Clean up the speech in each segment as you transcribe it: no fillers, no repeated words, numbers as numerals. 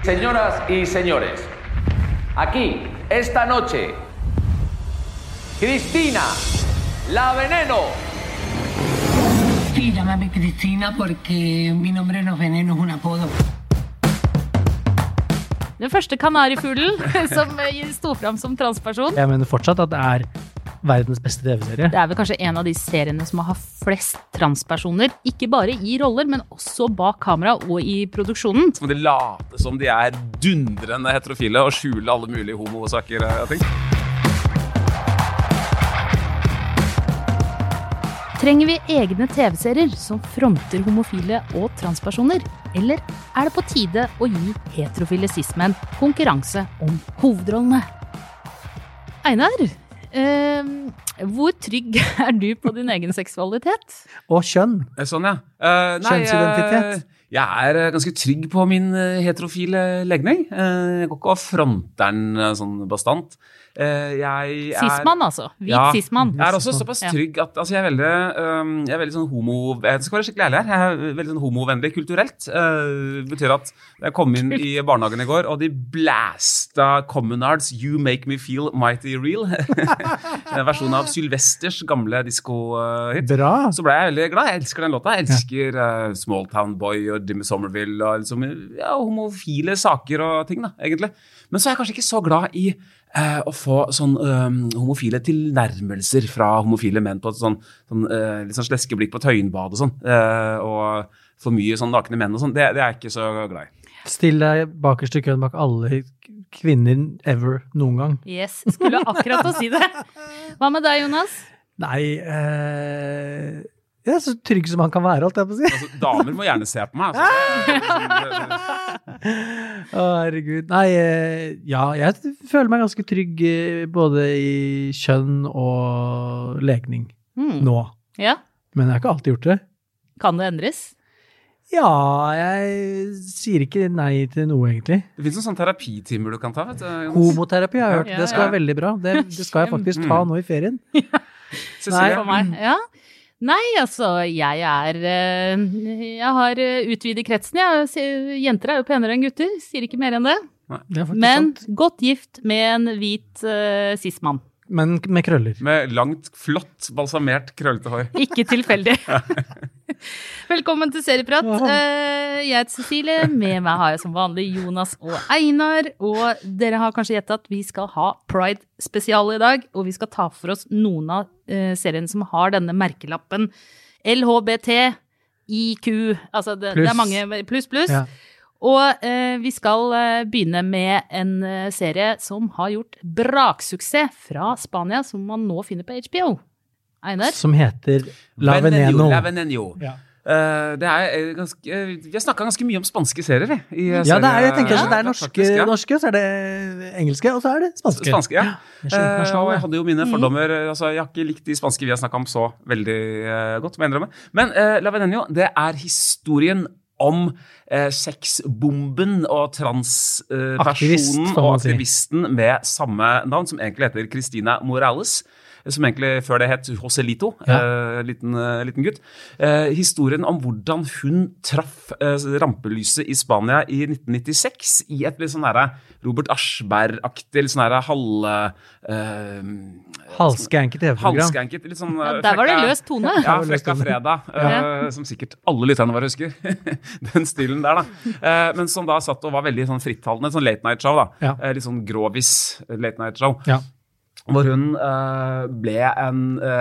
Señoras y señores, aquí, esta noche, Cristina, la Veneno. Sí, llámame Cristina porque mi nombre no es Veneno, es un apodo. Den første kanarifuglen som sto fram som transperson. Jeg mener fortsatt at det verdens beste TV-serie. Det vel kanskje en av de seriene som har flest transpersoner, ikke bare i roller, men også bak kamera og i produksjonen. Så må de late som de dundrende heterofile og skjule alle mulige homosaker og ting. Trenger vi egne TV-serier som fronter homofile og transpersoner? Eller det på tide å gi heterofile cis-menn konkurranse om hovedrollene? Einar, hvor trygg du på din egen seksualitet? Og kjønn. Sånn, ja. Kjønnsidentitet. Jeg ganske trygg på min heterofile legning. Jeg går ikke og fronter den sånn bastant. Cis-mann altså, hvit cis-mann. Jeg også såpass trygg at jeg er veldig sånn homo, jeg skal være skikkelig ærlig her, jeg veldig sånn homovennlig kulturelt. Det betyr at jeg kom inn i barnehagen i går, og de blæsta Communards You Make Me Feel Mighty Real, en versjon av Sylvesters gamle disco-hit. Bra. Så ble jeg veldig glad, jeg elsker den låta, jeg elsker Small Town Boy og Jimmy Somerville og liksom, homofile saker og ting da, egentlig. Men så er jeg kanskje ikke så glad i å få sånn homofile tilnærmelser fra homofile menn på et litt sånn sleske blikk på tøyenbad og sånn, og for mye sånn nakne menn og sånn, det er jeg ikke så glad i. Still deg bakerst i køen bak alle kvinner ever noen gang. Yes, skulle akkurat å si det. Hva med deg, Jonas? Nei, jeg så trygg som han kan være, alt jeg på å si. Altså, damer må gjerne se på meg. Herregud. Nei, jeg føler meg ganske trygg både i kjønn og legning nå. Ja. Men jeg har ikke alltid gjort det. Kan det endres? Ja, jeg sier ikke nei til noe egentlig. Det finnes noen sånne terapitimer du kan ta, vet du. Homoterapi har jeg hørt, det skal være veldig bra. Det skal jeg faktisk ta nå i ferien. Nei, for meg, ja. Nei, altså, jeg har utvidet kretsen, jenter jo penere enn gutter, sier ikke mer enn det. Men sant. Godt gift med en hvit cis-mann. Men med krøller. Med langt, flott, balsamert, krøllete hår. Ikke tilfeldig. Velkommen til Serieprat. Jeg heter Cecilie, med meg har jeg som vanlig Jonas og Einar, og dere har kanskje gjettet at vi skal ha Pride-spesial i dag, og vi skal ta for oss noen av seriene som har denne merkelappen LHBT, IQ, altså det mange pluss. Ja. Og vi skal begynne med en serie som har gjort braksuksess fra Spania, som man nå finner på HBO. Einar? Som heter La Veneno. La Veneno. Ja. Vi har snakket ganske mye om spanske serier ja, jeg tenker at det norske, så det engelske, og så det spanske. Ja. Og jeg hadde jo mine fordommer, altså jeg har ikke likt de spanske vi har snakket om så veldig godt, må jeg innrømme. Men La Veneno, det historien om sexbomben og transpersonen og aktivisten med samme navn, som egentlig heter Cristina Morales, som egentlig før det het Joselito, liten gutt. Historien om hvordan hun traff rampelyset i Spania i 1996 i et litt sånn Robert Aschberg-aktig, litt sånn halvskanket TV-program. Halvskanket, litt sånn der var det løs tone. Ja, Frekka fredag, som sikkert alle lytterne våre husker. Den stilen der da. Men som da satt og var veldig sånn frittalende, sånn late night show da. Litt sånn grovis late night show. Ja. Hvor hun ble en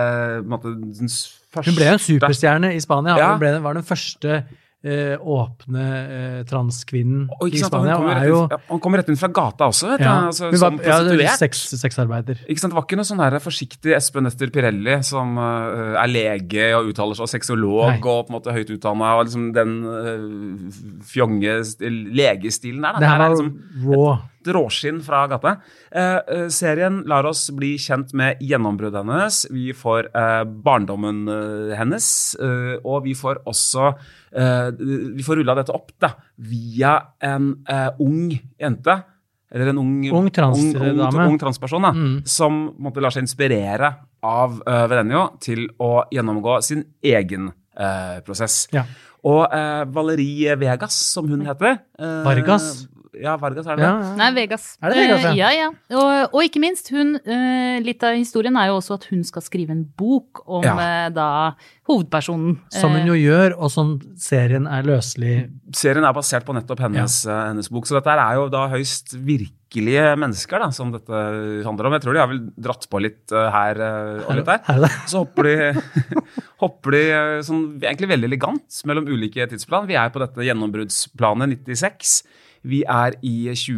Hun ble en superstjerne i Spania. Ja. Hun var den første åpne transkvinnen i Spania. Han kom rett inn fra gata også, vet du. Altså, som prostituert. Sexarbeider. Ikke sant, det var ikke noe sånn forsiktig Espen Ester Pirelli som lege og uttaler seg, og sexolog og på en måte høyt utdannet, og liksom den fjonge legestilen der. Det her var liksom raw. Et råskinn fra gata. Serien lar oss bli kjent med gjennombruddet hennes. Vi får barndommen hennes, og vi får også vi får rullet dette opp da, via en ung jente, eller en ung transperson da, som måtte la seg inspirere av Veneno til å gjennomgå sin egen prosess. Ja. Og Valerie Vegas, som hun heter. Vargas. Vargas det? Nei, Vegas. Det Vegas, ja. Og ikke minst, litt av historien jo også at hun skal skrive en bok om da hovedpersonen. Som hun jo gjør, og som serien løselig. Serien basert på nettopp hennes bok, så dette jo da høyst virkelige mennesker da, som dette handler om. Jeg tror de har vel dratt på litt her og litt der. Så hopper de sånn, egentlig veldig elegant mellom ulike tidsplan. Vi på dette gjennombruddsplanet 96. Vi i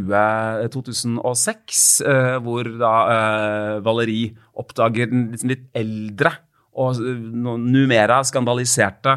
2006, hvor da Valerie oppdager den litt eldre og numera skandaliserte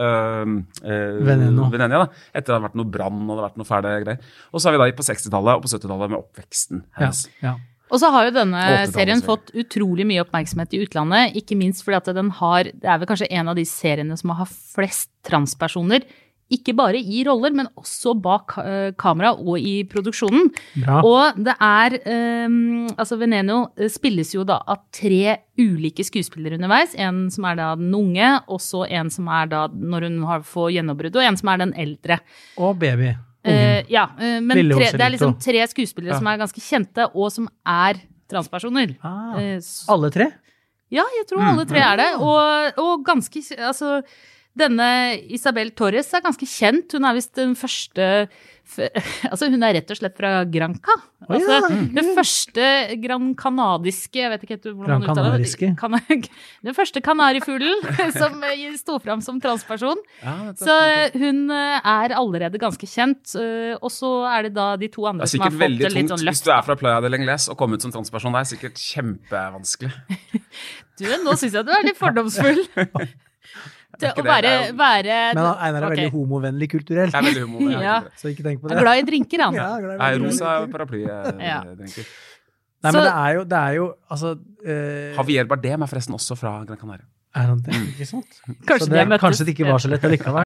Venenia da, etter det hadde vært noe brann og det hadde vært noe fæle greier. Og så har vi da på 60-tallet og på 70-tallet med oppveksten hennes. Og så har jo denne serien fått utrolig mye oppmerksomhet i utlandet, ikke minst fordi at det vel kanskje en av de seriene som har flest transpersoner, ikke bare i roller, men også bak kamera og i produksjonen. Bra. Og det altså Veneno spilles jo da av 3 ulike skuespillere underveis. En som da den unge, og så en som da når hun får gjennombrudd, og en som den eldre. Og baby. Men det liksom 3 skuespillere som ganske kjente, og som transpersoner. Alle 3? Ja, jeg tror alle 3 det. Og ganske, altså... Denne Isabel Torres ganske kjent. Hun visst den første... Altså, hun rett og slett fra Granca. Altså, den første grancanadiske, jeg vet ikke hvordan man uttaler det. Den første kanarifuglen som stod frem som transperson. Så hun allerede ganske kjent. Og så det da de 2 andre som har fått det litt sånn løft. Hvis du fra Playa del Ingles og kommer ut som transperson, det sikkert kjempevanskelig. Nå synes jeg du litt fordomsfull. Å være Men Einar veldig homovennlig kulturelt. Veldig homovennlig. Så ikke tenk på det. Glad i drinker, han. Rosa paraply-drinker. Nei, men det jo altså... Javier Bardem forresten også fra Gran Canaria. Han det? Ikke sant? Kanskje det ikke var så lett likevel.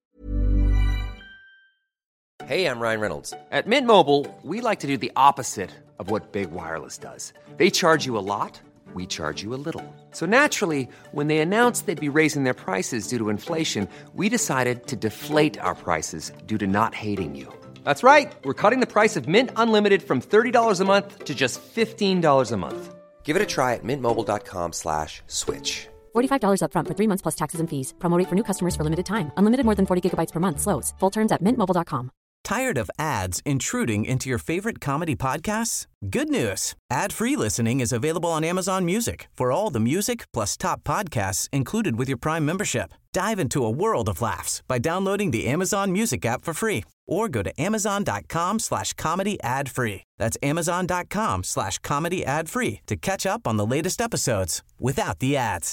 Hey, I'm Ryan Reynolds. At Mint Mobile, we like to do the opposite of what Big Wireless does. They charge you a lot. We charge you a little. So naturally, when they announced they'd be raising their prices due to inflation, we decided to deflate our prices due to not hating you. That's right. We're cutting the price of Mint Unlimited from $30 a month to just $15 a month. Give it a try at mintmobile.com/switch. $45 up front for 3 months plus taxes and fees. Promo rate for new customers for limited time. Unlimited more than 40 gigabytes per month. Slows full terms at mintmobile.com. Tired of ads intruding into your favorite comedy podcasts? Good news. Ad-free listening is available on Amazon Music for all the music plus top podcasts included with your Prime membership. Dive into a world of laughs by downloading the Amazon Music app for free or go to amazon.com/comedy ad-free. That's amazon.com/comedy ad-free to catch up on the latest episodes without the ads.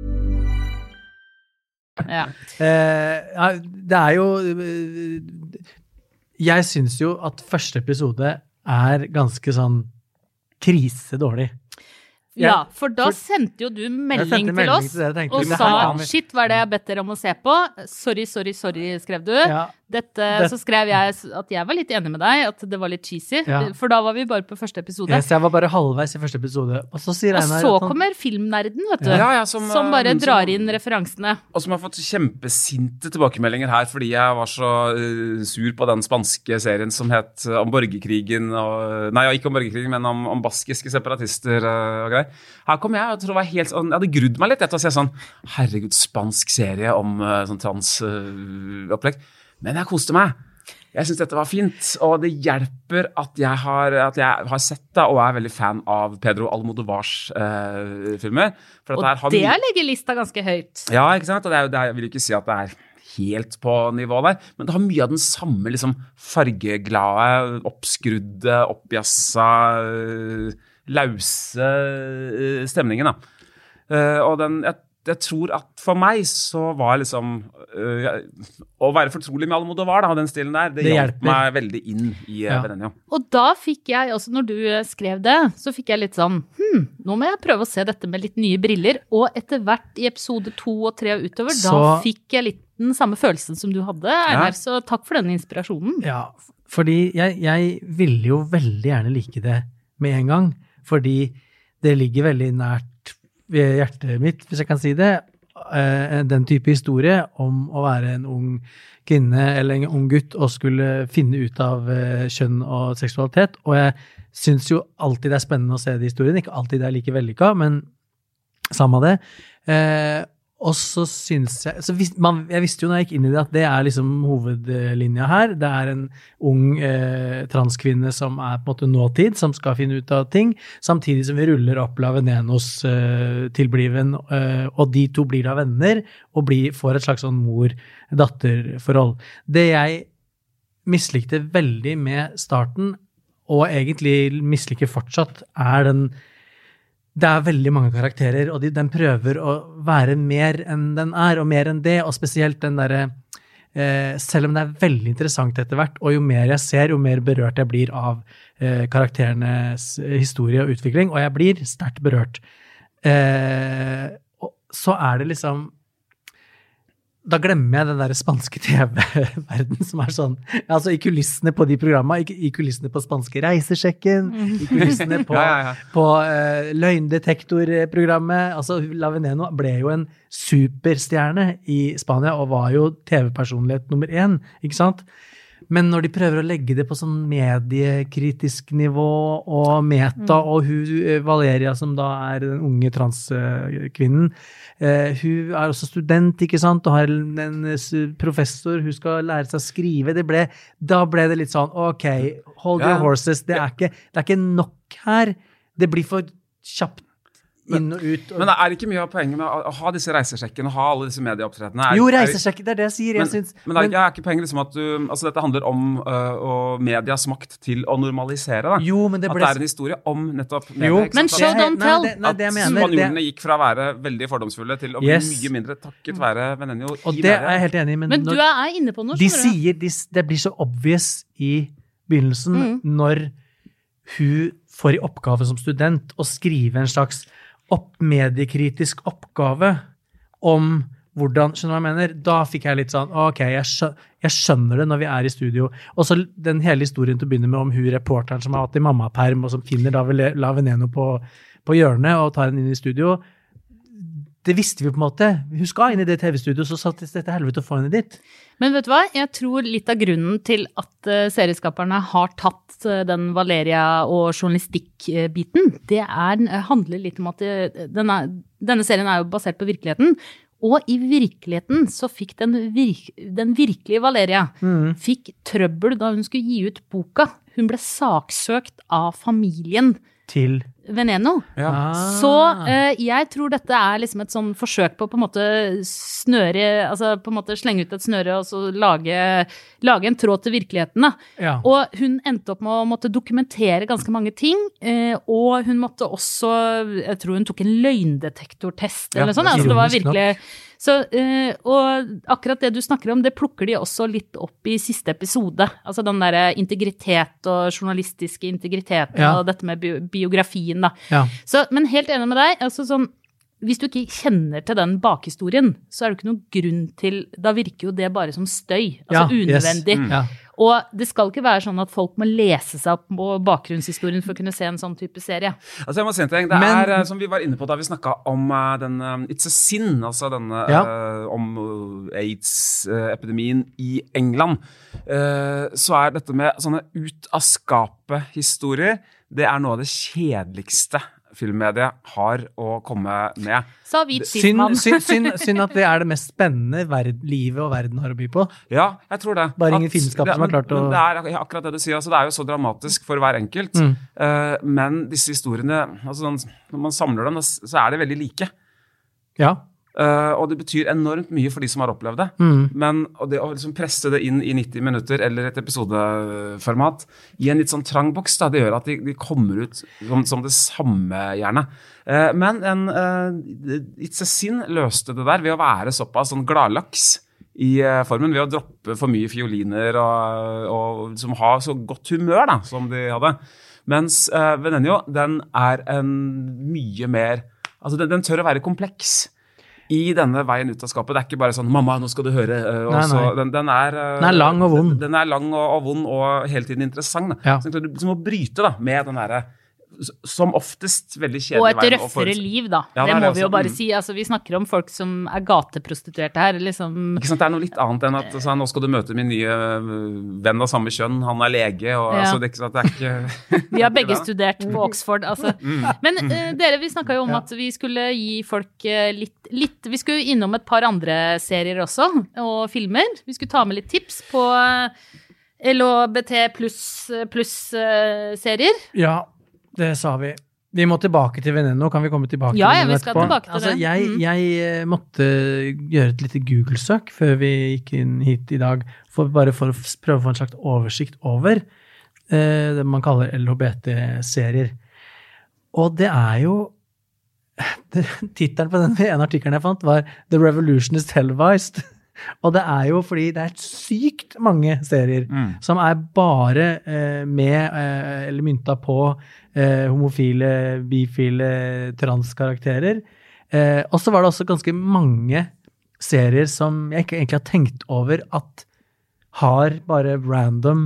Det jo... Jeg synes jo at første episode ganske sånn krisedårlig. Ja, for da sendte jo du melding til oss og sa, shit, hva det jeg bedt dere om å se på? Sorry, skrev du. Så skrev jeg at jeg var litt enig med deg, at det var litt cheesy, for da var vi bare på første episode. Så jeg var bare halvveis i første episode. Og så kommer filmnerden, vet du, som bare drar inn referansene. Og som har fått kjempesinte tilbakemeldinger her, fordi jeg var så sur på den spanske serien som het om borgerkrigen, nei, ikke om borgerkrigen, men om baskiske separatister og greier. Her kom jeg, tror det var helt sånn, jeg hadde grudd meg litt etter å se sånn, herregud, spansk serie om sånn transopplegg. Men jeg koste meg. Jeg synes dette var fint, og det hjelper at jeg har sett det, og veldig fan av Pedro Almodovars filmer. Og det legger lista ganske høyt. Ja, ikke sant? Og jeg vil ikke si at det helt på nivå der, men det har mye av den samme liksom, fargeglade, oppskrudde, oppjassa, lause stemningen da. Og jeg tror at for meg så var liksom å være fortrolig med Almodovar da, den stilen der, det hjalp meg veldig inn i Venenia. Og da fikk jeg også, når du skrev det, så fikk jeg litt sånn, nå må jeg prøve å se dette med litt nye briller, og etter hvert i episode 2 og 3 og utover, da fikk jeg litt den samme følelsen som du hadde, Einar, så takk for denne inspirasjonen. Ja, fordi jeg ville jo veldig gjerne like det med en gang, fordi det ligger veldig nært ved hjertet mitt, hvis jeg kan si det, den type historie om å være en ung kvinne eller en ung gutt og skulle finne ut av kjønn og seksualitet, og jeg synes jo alltid det er spennende å se de historiene, ikke alltid det er like vellykket, men samme det. Og så synes jeg, jeg visste jo når jeg gikk inn i det at det er liksom hovedlinja her, det er en ung transkvinne som er på en måte nåtid, som skal finne ut av ting, samtidig som vi ruller opp Lavenenos tilbliven, og de to blir da venner, og får et slags sånn mor-datter-forhold. Det jeg mislikte veldig med starten, og egentlig misliker fortsatt, det er veldig mange karakterer, og den prøver å være mer enn den er, og mer enn det, og spesielt den der, selv om det er veldig interessant etter hvert, og jo mer jeg ser, jo mer berørt jeg blir av karakterenes historie og utvikling, og jeg blir sterkt berørt. Og så er det liksom, da glemmer jeg den der spanske TV-verden som er sånn, altså i kulissene på de programmene, i kulissene på spanske reisesjekken, i kulissene på løgndetektorprogrammet, altså Laveneno ble jo en superstjerne i Spania, og var jo TV-personlighet nummer 1, ikke sant? Men når de prøver å legge det på sånn mediekritisk nivå og meta, og Valeria som da er den unge transkvinnen, hun er også student, ikke sant, og har en professor, hun skal lære seg å skrive, da ble det litt sånn, ok, hold your horses, det er ikke nok her, det blir for kjapt inn og ut. Men det er ikke mye av poenget med å ha disse reisesjekkene og ha alle disse medieopptrettene. Jo, reisesjekken, det er det jeg sier, Men det er ikke poenget liksom at altså dette handler om medias makt til å normalisere da. Jo, men det er en historie om nettopp media. Jo, men show don't tell. At spanjolene gikk fra å være veldig fordomsfulle til å bli mye mindre takket være Venenio i media. Og det er jeg helt enig i. Men du er inne på noe, det blir så obvious i begynnelsen når hun får i oppgave som student å skrive en slags mediekritisk oppgave om hvordan, skjønner du hva jeg mener? Da fikk jeg litt sånn, ok, jeg skjønner det når vi er i studio. Og så den hele historien til å begynne med om hun reporteren som har hatt i mammaperm, og som finner Laveneno på hjørnet og tar henne inn i studio. Det visste vi på en måte. Hun skal inn i det TV-studio, så satt dette helvete å få henne dit. Men vet du hva? Jeg tror litt av grunnen til at serieskaperne har tatt den Valeria og journalistikk-biten, det handler litt om at denne serien er jo basert på virkeligheten, og i virkeligheten så fikk den virkelige Valeria fikk trøbbel da hun skulle gi ut boka. Hun ble saksøkt av familien til Veneno. Så jeg tror dette er liksom et sånn forsøk på en måte snøre, altså på en måte slenge ut et snøre og så lage en tråd til virkeligheten da. Og hun endte opp med å måtte dokumentere ganske mange ting, og hun måtte også, jeg tror hun tok en løgndetektortest eller sånn, altså det var virkelig så, og akkurat det du snakker om, det plukker de også litt opp i siste episode, altså den der integritet og journalistiske integritet og dette med biografien da. Så, men helt enig med deg, altså sånn, hvis du ikke kjenner til den bakhistorien, så er det ikke noen grunn til, da virker jo det bare som støy, altså unødvendig. Og det skal ikke være sånn at folk må lese seg opp på bakgrunnshistorien for å kunne se en sånn type serie. Altså jeg må si en ting, det er som vi var inne på da vi snakket om den It's a Sin, altså denne om AIDS-epidemien i England, så er dette med sånne ut av skapet historier, det er noe av det kjedeligste filmmediet har å komme med. Så hvit skistmann. Synd at det er det mest spennende livet og verden har å by på. Ja, jeg tror det. Bare ingen filmskap som har klart å... Det er akkurat det du sier, altså det er jo så dramatisk for hver enkelt, men disse historiene, altså når man samler dem, så er det veldig like. Ja. Og det betyr enormt mye for de som har opplevd det. Men det å liksom presse det inn i 90 minutter eller et episodeformat i en litt sånn trang boks, da, det gjør at de kommer ut som det samme gjerne. Men It's a Sin løste det der ved å være såpass sånn gladlaks i formen, ved å droppe for mye fioliner og som har så godt humør da, som de hadde. Mens Venenio, den er en mye mer, altså den tør å være kompleks i denne veien ut av skapet. Det er ikke bare sånn, mamma, nå skal du høre. Den er lang og vond. Den er lang og vond og hele tiden interessant. Da. Så du må bryte da, med den der som oftest veldig Og kjedelig et røffere liv, da. Ja, det må vi jo også. bare si. Altså, vi snakker om folk som gateprostituerte her, liksom. Ikke sant, det noe litt annet enn at nå skal du møte min nye venn av samme kjønn, han lege, og altså, det er ikke sant, det ikke... Vi har begge studert på Oxford, altså. Men dere, vi snakket jo om at vi skulle gi folk litt, vi skulle innom et par andre serier også, og filmer. Vi skulle ta med litt tips på LHBT pluss serier. Ja, det sa vi. Vi må tilbake til Veneno, kan vi komme tilbake til Veneno etterpå? Ja, vi skal tilbake til det. Jeg måtte gjøre et lite Google-søk før vi gikk inn hit i dag, for å prøve å få en slags oversikt over det man kaller LHBT-serier. Og det jo titelen på den ene artikkelen jeg fant var The Revolution is Televised. Og det jo fordi det sykt mange serier som bare med eller mynta på homofile, bifile, transkarakterer. Og så var det også ganske mange serier som jeg ikke egentlig har tenkt over at har bare random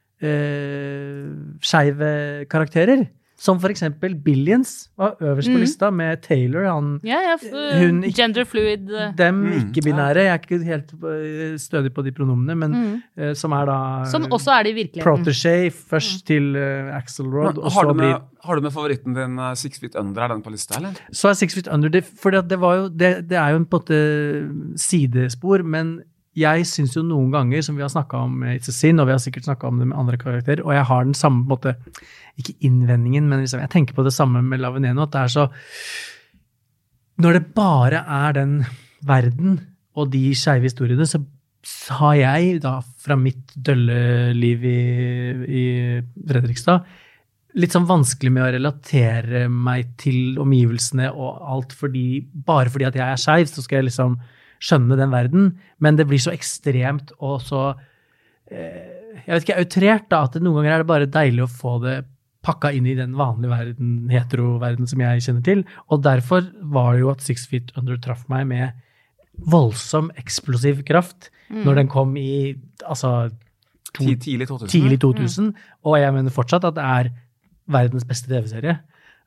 skeive karakterer. Som for eksempel Billions var øverst på lista med Taylor. Hun gender fluid. Dem ikke-binære. Jeg ikke helt stødig på de pronomene, men som da... Som også det i virkeligheten. Protégé først til Axelrod. Har du med favoritten din 6 Feet Under? Den på lista, eller? Så 6 Feet Under, for det var jo, det jo en på en måte sidespor, men jeg synes jo noen ganger, som vi har snakket om i It's a Sin, og vi har sikkert snakket om det med andre karakterer, og jeg har den samme, på en måte, ikke innvendingen, men liksom, jeg tenker på det samme med La Veneno, at det så, når det bare den verden, og de skeive historiene, så har jeg da, fra mitt dølle liv i Fredrikstad, litt sånn vanskelig med å relatere meg til omgivelsene og alt, bare fordi at jeg skeiv, så skal jeg liksom skjønne den verden, men det blir så ekstremt og så, jeg vet ikke, outrert da, at noen ganger det bare deilig å få det pakket inn i den vanlige verden, hetero-verden som jeg kjenner til, og derfor var det jo at 6 Feet Under traff meg med voldsom, eksplosiv kraft, når den kom i, altså, tidlig 2000, og jeg mener fortsatt at det verdens beste TV-serie,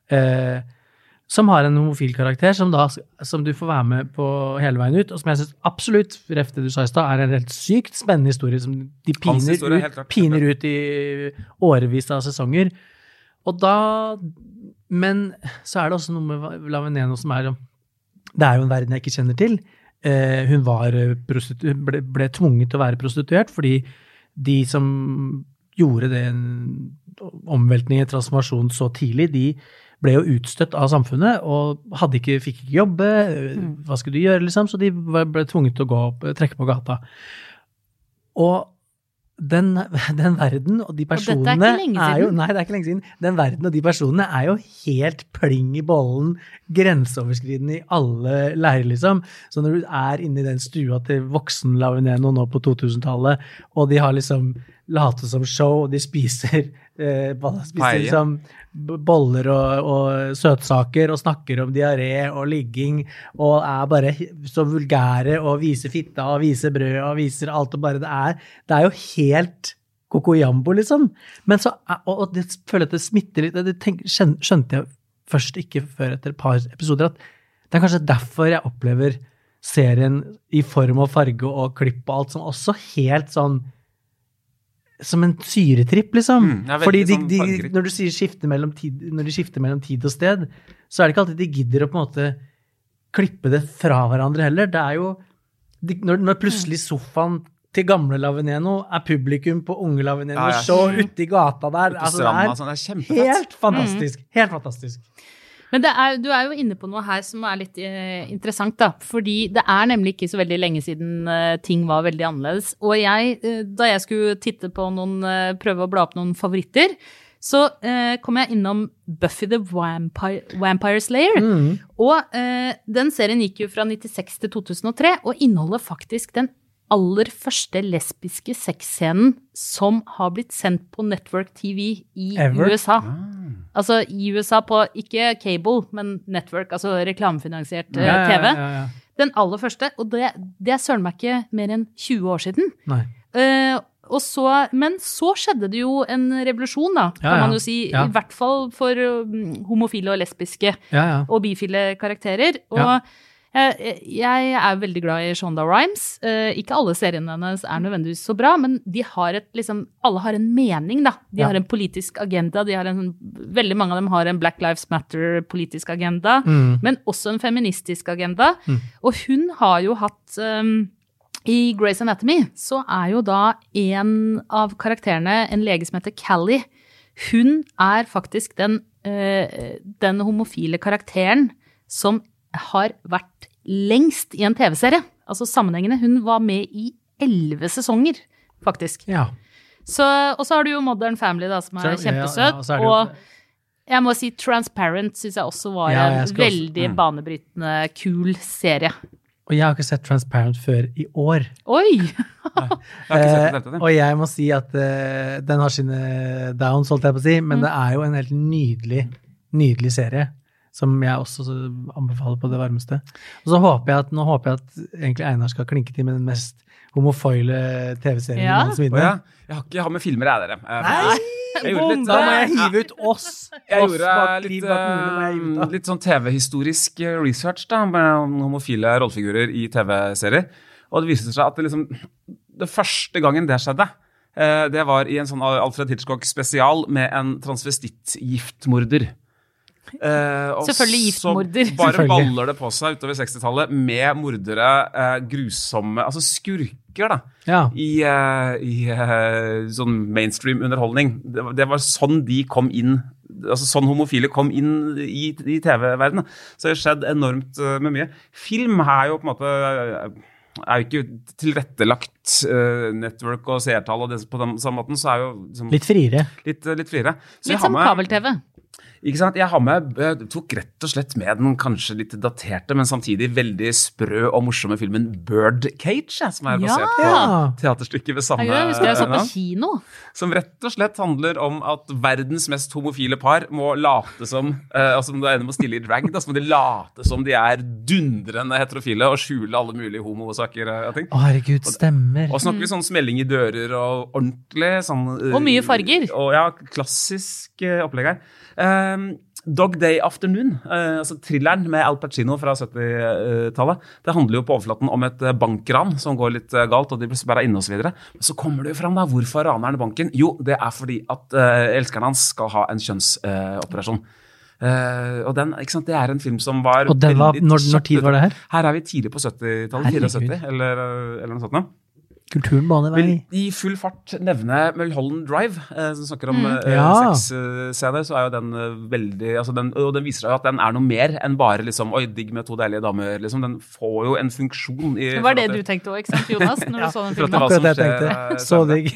som har en homofil karakter, som du får være med på hele veien ut, og som jeg synes absolutt, ref det du sa i sted, en helt sykt spennende historie, som de piner ut i årevis av sesonger. Og men så det også noe med La Veneno som det jo en verden jeg ikke kjenner til. Hun ble tvunget til å være prostituert, fordi de som gjorde det en omveltning, en transformasjon så tidlig, de ble jo utstøtt av samfunnet, og fikk ikke jobbe, hva skulle de gjøre, liksom, så de ble tvunget til å trekke på gata. Og den verden og de personene og dette ikke lenge siden. Nei, det ikke lenge siden. Den verden og de personene jo helt pling i bollen, grenseoverskridende i alle leirer, liksom. Så når du inne i den stua til voksen La Veneno nå på 2000-tallet, og de har liksom latet som show, og de spiser liksom boller og søtsaker, og snakker om diaré og ligging, og bare så vulgære, og viser fitta, og viser brød, og viser alt, og bare det jo helt kokoyambo, liksom. Men så, og det føler at det smitter litt, det skjønte jeg først ikke før etter et par episoder, at det kanskje derfor jeg opplever serien i form og farge og klipp og alt, som også helt sånn som en syretripp, liksom. Fordi når du sier når de skifter mellom tid og sted, så det ikke alltid de gidder å på en måte klippe det fra hverandre heller. Det jo, når plutselig sofaen til gamle La Veneno publikum på unge La Veneno, så ute i gata der, altså det helt fantastisk, helt fantastisk. Men du jo inne på noe her som litt interessant da, fordi det nemlig ikke så veldig lenge siden ting var veldig annerledes, og da jeg skulle titte på prøve å bla opp noen favoritter, så kom jeg innom Buffy the Vampire Slayer, og den serien gikk jo fra 96 til 2003, og inneholder faktisk den aller første lesbiske sexscenen som har blitt sendt på Network TV i USA. Altså i USA på, ikke cable, men network, altså reklamefinansiert TV. Den aller første, og det søren meg ikke mer enn 20 år siden. Nei. Men så skjedde det jo en revolusjon da, kan man jo si, i hvert fall for homofile og lesbiske og bifile karakterer. Og jeg veldig glad i Shonda Rhimes. Ikke alle seriene hennes nødvendigvis så bra, men de har alle har en mening da. De har en politisk agenda, veldig mange av dem har en Black Lives Matter politisk agenda, men også en feministisk agenda. Og hun har jo hatt, i Grey's Anatomy, så jo da en av karakterene, en lege som heter Callie, hun faktisk den homofile karakteren som har vært lengst i en TV-serie. Altså sammenhengende. Hun var med i 11 sesonger, faktisk. Ja. Og så har du jo Modern Family da, som kjempesøt. Og jeg må si Transparent synes jeg også var en veldig banebrytende, kul serie. Og jeg har ikke sett Transparent før i år. Oi! Og jeg må si at den har sine downs, holdt jeg på å si, men det jo en helt nydelig serie. Som jeg også anbefaler på det varmeste. Og så håper jeg at egentlig Einar skal klinke til med den mest homofile TV-serien hans videre. Jeg har med filmer dere. Nei! Da må jeg hive ut oss. Jeg gjorde litt sånn TV-historisk research da, med homofile rollefigurer i TV-serier. Og det viste seg at det første gangen det skjedde, det var i en sånn Alfred Hitchcock spesial med en transvestitt-giftmorder. Selvfølgelig giftmorder. Så bare baller det på seg utover 60-tallet med mordere, grusomme, altså skurker da, i sånn mainstream underholdning. Det var sånn de kom inn, altså sånn homofile kom inn i TV-verdenen. Så det har skjedd enormt med mye. Film jo på en måte jo ikke tilrettelagt network og seertall, og det på den samme måten så jo litt friere. Litt friere. Så litt som kabel-TV. Ikke sant? Jeg tok rett og slett med den kanskje litt daterte, men samtidig veldig sprø og morsomme filmen Birdcage, som basert på teaterstykket ved samme jeg husker jeg så på kino. Som rett og slett handler om at verdens mest homofile par må late som, altså om de må stille i drag, da, så må de late som de dundrende heterofile og skjule alle mulige homosaker og ting. Herregud, stemmer. Og snakker vi sånn smelling i dører og ordentlig sånn... Og mye farger. Og klassisk opplegg her. Dog Day Afternoon, altså thrilleren med Al Pacino fra 70-tallet, det handler jo på overflaten om et bankran som går litt galt, og de blir bare inne og så videre. Men så kommer det jo frem da, hvorfor raner han banken? Jo, det fordi at elskeren hans skal ha en kjønnsoperasjon. Og den, ikke sant, det en film som var... Og den var, når tid var det her? Her vi tidlig på 70-tallet, 74, eller noe sånt da. Kulturen baner vei. I full fart nevne Mulholland Drive, som snakker om sexscener, så jo den veldig, altså og den viser seg at den noe mer enn bare liksom, oi, digg med 2 deilige damer, liksom. Den får jo en funksjon i... Det var det du tenkte også, ikke sant, Jonas, når du så den filmen? Akkurat det jeg tenkte. Så digg.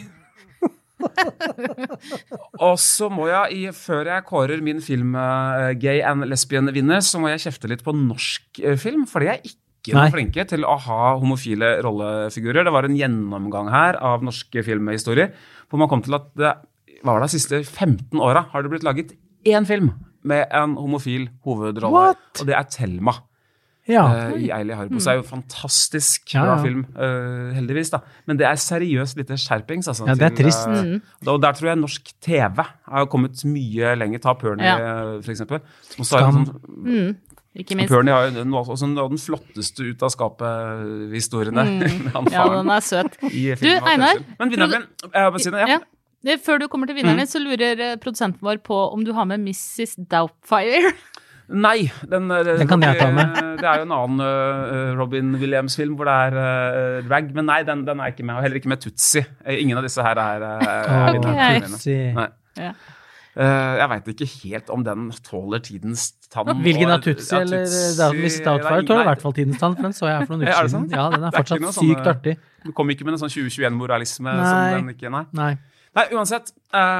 Og så må jeg, før jeg kårer min film Gay and Lesbian Winner, så må jeg kjefte litt på norsk film, fordi jeg ikke flinke til å ha homofile rollefigurer. Det var en gjennomgang her av norske filmhistorier, hvor man kom til at det var de siste 15 årene har det blitt laget 1 film med en homofil hovedrolle, og det Thelma. I Eili Harbo. Så det jo fantastisk bra film, heldigvis da. Men det seriøst litt skjerpings. Altså, det trist. Og der tror jeg norsk TV har kommet mye lenger. Ta Pernie, for eksempel. Skam. Ikke minst. Pernie har jo også den flotteste ut av skapet-historiene. Ja, den søt. Du, Einar. Men vinneren min, jeg må si det, før du kommer til vinnerne, så lurer produsenten vår på om du har med Mrs. Doubtfire. Nei, den kan jeg ta med. Det jo en annen Robin Williams-film hvor det drag, men nei, den ikke med, og heller ikke med Tootsie. Ingen av disse her Tutsi. Nei. Ja. Jeg vet ikke helt om den tåler tidens tann. Hvilken av Tootsie eller Mrs. Doubtfire tåler i hvert fall tidens tann, for den så jeg for noen uker siden. Ja, den fortsatt sykt artig. Du kom ikke med en sånn 2021-moralisme som den ikke, nei, uansett,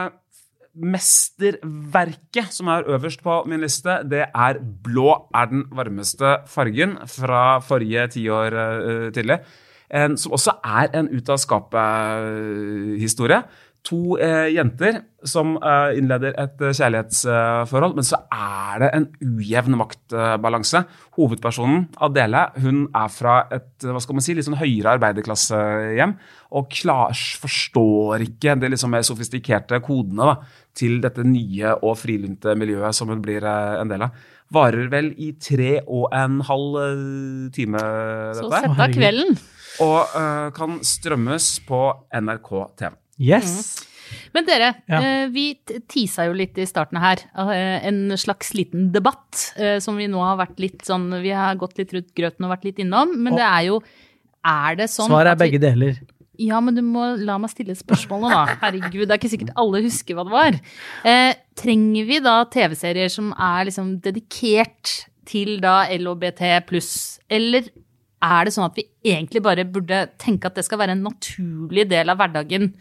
mesterverket som øverst på min liste, det blå den varmeste fargen fra forrige 10 år tidlig, som også en ut av skapet historie. to jenter som innleder et kjærlighetsforhold, men så det en ujevn maktbalanse. Hovedpersonen, Adele, hun fra et, hva skal man si, litt sånn høyere arbeiderklassehjem, og forstår ikke det liksom mer sofistikerte kodene da, til dette nye og frilynte miljøet som hun blir en del av. Varer vel i 3,5 time dette. Så sett av kvelden. Og kan strømmes på NRK TV. Yes! Men dere, vi teaset jo litt i starten her, en slags liten debatt, som vi nå har vært litt sånn, vi har gått litt rundt grøten og vært litt innom, men det jo, det sånn... Svaret begge deler. Ja, men du må la meg stille spørsmål nå da. Herregud, det ikke sikkert alle husker hva det var. Trenger vi da TV-serier som liksom dedikert til da LHBT+, eller det sånn at vi egentlig bare burde tenke at det skal være en naturlig del av hverdagen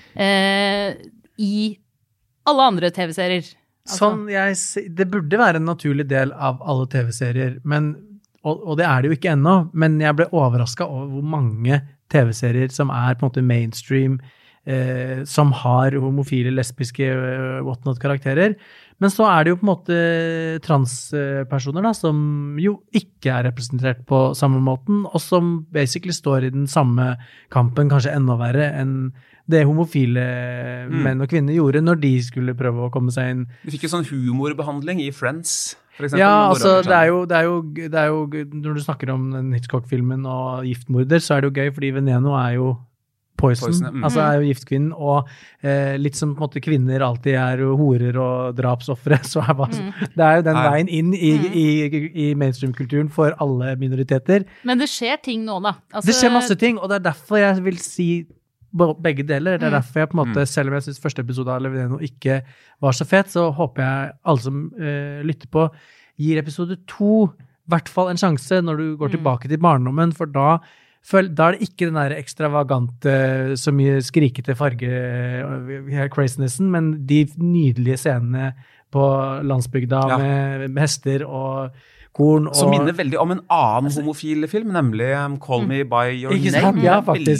i alle andre TV-serier? Altså. Sånn, det burde være en naturlig del av alle TV-serier, og det det jo ikke ennå, men jeg ble overrasket over hvor mange TV-serier som på en måte mainstream, som har homofile, lesbiske, whatnot-karakterer. Men så det jo på en måte transpersoner da, som jo ikke representert på samme måten, og som basically står i den samme kampen, kanskje enda verre enn det homofile menn og kvinner gjorde når de skulle prøve å komme seg inn. Du fikk jo sånn humorbehandling i Friends, for eksempel. Ja, altså det jo, når du snakker om den Hitchcock-filmen og giftmorder, så det jo gøy, fordi Veneno jo Poison. Altså jo giftkvinnen, og litt som på en måte kvinner alltid horer og drapsoffere, så det jo den veien inn i mainstream-kulturen for alle minoriteter. Men det skjer ting nå da. Altså, det skjer masse ting, og det derfor jeg vil si begge deler. Det derfor jeg på en måte, selv om jeg synes første episode av Veneno ikke var så fet, så håper jeg alle som lytter på, gir episode 2 i hvert fall en sjanse når du går tilbake til barndommen, for da det ikke den der ekstravagante, så mye skrikete farge crazinessen, men de nydelige scenene på landsbygda med hester og korn. Som minner veldig om en annen homofil film, nemlig Call Me By Your Name. Ja, faktisk.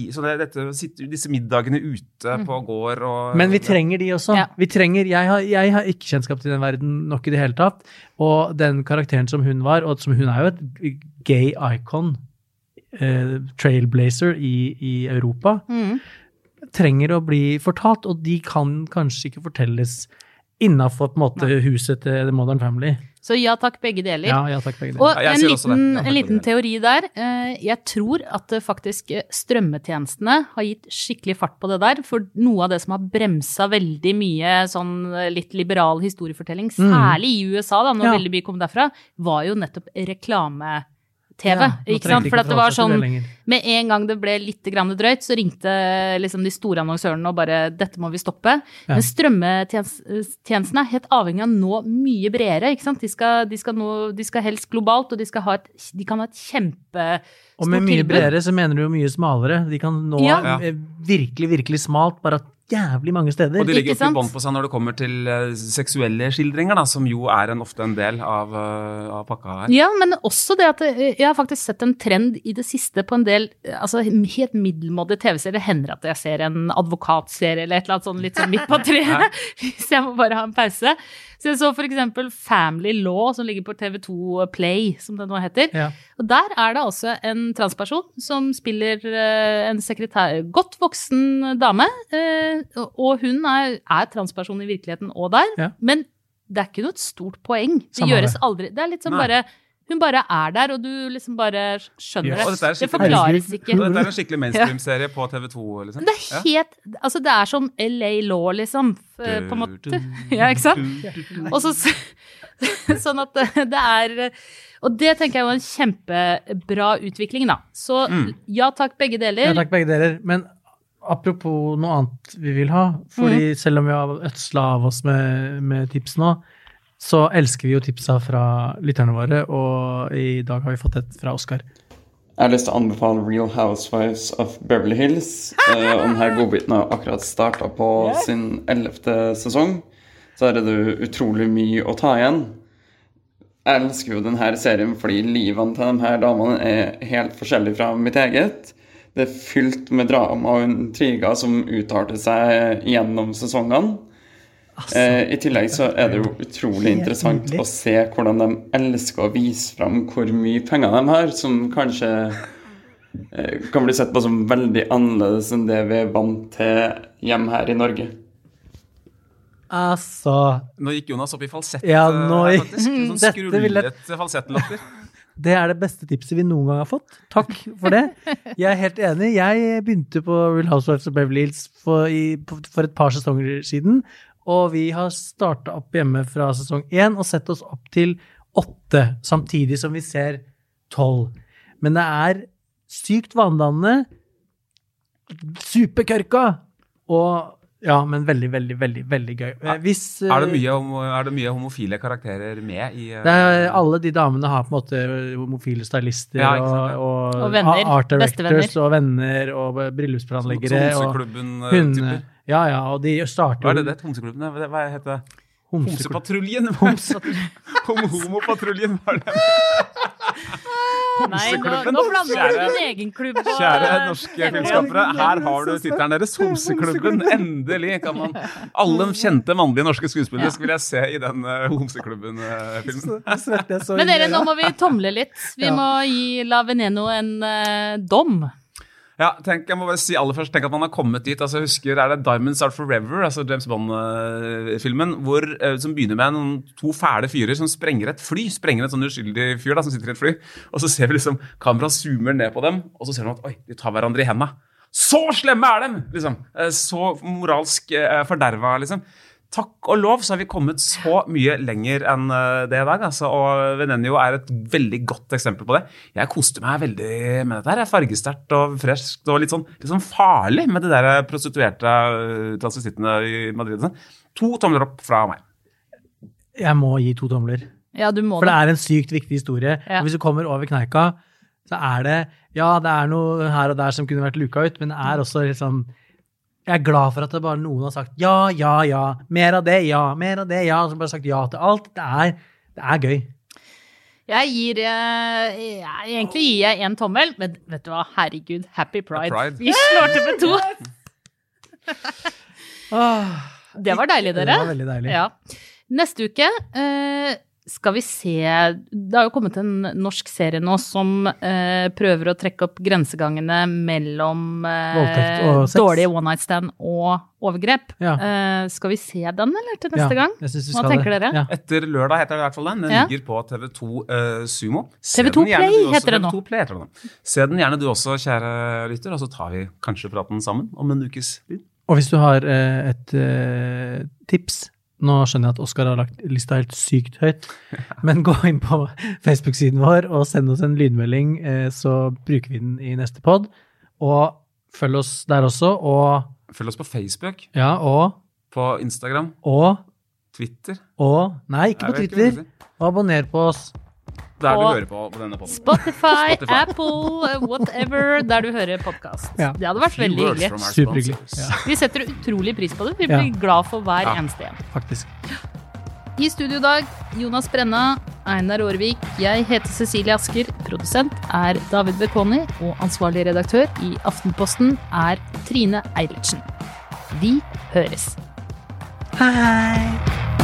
Disse middagene ute på gård. Men vi trenger de også. Ja. Jeg har ikke kjennskap til den verden nok i det hele tatt, og den karakteren som hun var, og som hun jo et gay icon, trailblazer i Europa, trenger å bli fortalt, og de kan kanskje ikke fortelles innenfor på en måte huset til The Modern Family. Så ja takk, begge deler. Ja takk, begge deler. Og en liten teori der. Jeg tror at faktisk strømmetjenestene har gitt skikkelig fart på det der, for noe av det som har bremset veldig mye sånn litt liberal historiefortelling, særlig i USA da, når veldig mye kom derfra, var jo nettopp reklame TV, ikke sant? For at det var sånn, med en gang det ble litt grann drøyt, så ringte liksom de store annonsørene og bare, dette må vi stoppe. Men strømmetjenestene helt avhengig av nå mye bredere, ikke sant? De skal helst globalt, og de kan ha et kjempe og med mye bredere så mener du jo mye smalere. De kan nå virkelig, virkelig smalt, bare jævlig mange steder. Og de legger ikke bånd på seg når det kommer til seksuelle skildringer, da, som jo ofte en del av pakka her. Ja, men også det at jeg har faktisk sett en trend i det siste på en del, altså helt middelmådige TV-serier. Det hender at jeg ser en advokatserie eller et eller annet sånn litt sånn midt på treet, hvis jeg må bare ha en pause. Så jeg så for eksempel Family Law, som ligger på TV2 Play, som det nå heter. Ja. Og der det altså en transperson som spiller en godt voksen dame, og hun transperson i virkeligheten og der, men det ikke noe stort poeng. Det gjøres aldri. Det litt som bare... Hun bare der, og du liksom bare skjønner det. Det forklares ikke. Dette en skikkelig mainstream-serie på TV2, liksom? Det helt, altså det som LA Law, liksom, på en måte. Ja, ikke sant? Og så, sånn at det og det tenker jeg var en kjempebra utvikling, da. Så ja takk, begge deler. Ja takk, begge deler. Men apropos noe annet vi vil ha, fordi selv om vi har ødslet av oss med tips nå, så elsker vi jo tipsa fra lytterne våre, og i dag har vi fått et fra Oscar. Jeg har lyst til å anbefale Real Housewives of Beverly Hills, og denne godbiten har akkurat startet på sin 11. sesong, så det utrolig mye å ta igjen. Jeg elsker jo denne serien fordi livene til de her damene helt forskjellige fra mitt eget. Det fylt med drama og intriger som utarter seg gjennom sesongene. I tillegg så det jo utrolig interessant å se hvordan de elsker å vise frem hvor mye penger de har, som kanskje kan bli sett på som veldig annerledes enn det vi vant til hjemme her i Norge. Altså... Nå gikk Jonas opp i falsett. Ja, nå faktisk. Sånn skrullet falsettlatter. Det det beste tipset vi noen gang har fått. Takk for det. Jeg helt enig. Jeg begynte på Real Housewives of Beverly Hills for et par sesonger siden, og vi har startet opp hjemme fra sesong 1 og sett oss opp til 8, samtidig som vi ser 12. Men det sykt vanedannende, superkørka, og ja, men veldig, veldig, veldig, veldig gøy. Hvis, det mye homofile karakterer med i... alle de damene har på en måte homofile stylister og venner, art directors og venner og bryllupsplanleggere og homseklubben-typer. Ja, og de starter... Hva det? Homseklubben? Hva heter det? Homsepatruljen? Homopatruljen var det. Nei, nå blander du din egen klubb. Kjære norske filmskapere, her har du tittelen deres, Homseklubben. Endelig kan man... Alle kjente mannlige norske skuespillere vil jeg se i den Homseklubben-filmen. Men dere, nå må vi tomle litt. Vi må gi La Veneno en dom. Ja, jeg må bare si aller først, tenk at man har kommet dit, altså jeg husker, det Diamonds Are Forever, altså James Bond-filmen, som begynner med noen 2 fæle fyrer som sprenger et sånn uskyldig fyr da, som sitter i et fly, og så ser vi liksom, kameraet zoomer ned på dem, og så ser man at, oi, de tar hverandre i hendene. Så slemme dem, liksom. Så moralsk forderva, liksom. Takk og lov, så har vi kommet så mye lenger enn det i dag, altså, og Venenio et veldig godt eksempel på det. Jeg koste meg veldig med dette her, fargesterkt og freskt og litt sånn farlig med de der prostituerte transvestittene i Madrid. 2 tomler opp fra meg. Jeg må gi 2 tomler. Ja, du må For det en sykt viktig historie. Ja. Og hvis du kommer over kneika, så det noe her og der som kunne vært luka ut, men det også liksom... Jeg glad for at det bare noen har sagt ja, mer av det, ja, som bare sagt ja til alt. Det gøy. Egentlig gir jeg 1 tommel, men vet du hva, herregud, happy pride. Vi slår til med 2. Det var deilig, dere. Det var veldig deilig. Ja. Neste uke skal vi se, det har jo kommet en norsk serie nå som prøver å trekke opp grensegangene mellom dårlige one night stand og overgrep. Ja. Skal vi se den, eller til neste gang? Hva tenker dere? Ja. Etter lørdag heter det i hvert fall den. Den ligger på TV2 Sumo. TV2 Play heter det nå. TV2 Play heter det. Se den gjerne du også, kjære lytter, og så tar vi kanskje praten sammen om en ukes tid. Og hvis du har et tips, nå skjønner jeg at Oskar har lagt lista helt sykt høyt, men gå inn på Facebook-siden vår og send oss en lydmelding, så bruker vi den i neste podd. Og følg oss der også, og... Følg oss på Facebook. Ja, og... På Instagram. Og... Twitter. Og... Nei, ikke på Twitter. Og abonner på oss. Der du hører på denne podden. Spotify, Apple, whatever, der du hører podcast. Ja. Det hadde vært veldig hyggelig. Superhyggelig. Ja. Vi setter utrolig pris på det. Vi blir glad for hver eneste en. Faktisk. I studio i dag, Jonas Brenna, Einar Aarvik, jeg heter Cecilie Asker, produsent David Bekoni, og ansvarlig redaktør i Aftenposten Trine Eilertsen. Vi høres. Hei!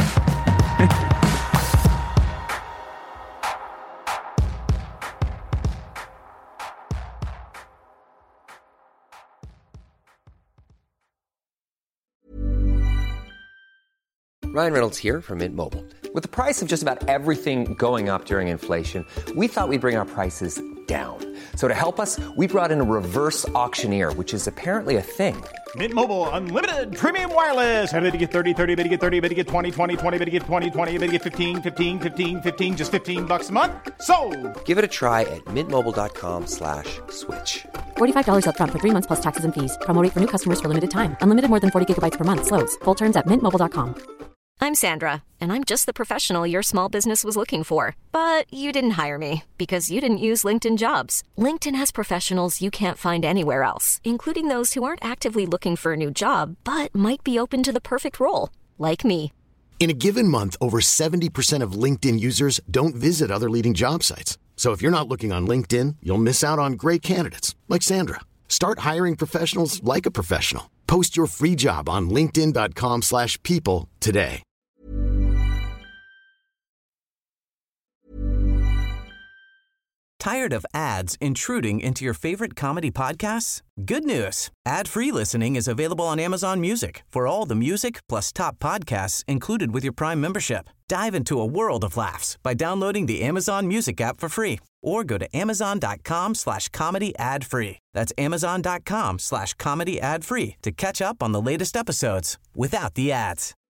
Ryan Reynolds here from Mint Mobile. With the price of just about everything going up during inflation, we thought we'd bring our prices down. So to help us, we brought in a reverse auctioneer, which is apparently a thing. Mint Mobile Unlimited Premium Wireless. How to get 30, 30, how to get 30, how to get 20, 20, 20, how to get 20, 20, how to get 15, 15, 15, 15, just $15 a month? Sold! Give it a try at mintmobile.com/switch. $45 up front for 3 months plus taxes and fees. Promo rate for new customers for limited time. Unlimited more than 40 gigabytes per month. Slows full terms at mintmobile.com. I'm Sandra, and I'm just the professional your small business was looking for. But you didn't hire me because you didn't use LinkedIn Jobs. LinkedIn has professionals you can't find anywhere else, including those who aren't actively looking for a new job, but might be open to the perfect role, like me. In a given month, over 70% of LinkedIn users don't visit other leading job sites. So if you're not looking on LinkedIn, you'll miss out on great candidates, like Sandra. Start hiring professionals like a professional. Post your free job on linkedin.com/people today. Tired of ads intruding into your favorite comedy podcasts? Good news. Ad-free listening is available on Amazon Music for all the music plus top podcasts included with your Prime membership. Dive into a world of laughs by downloading the Amazon Music app for free or go to amazon.com/comedy ad-free. That's amazon.com/comedy ad-free to catch up on the latest episodes without the ads.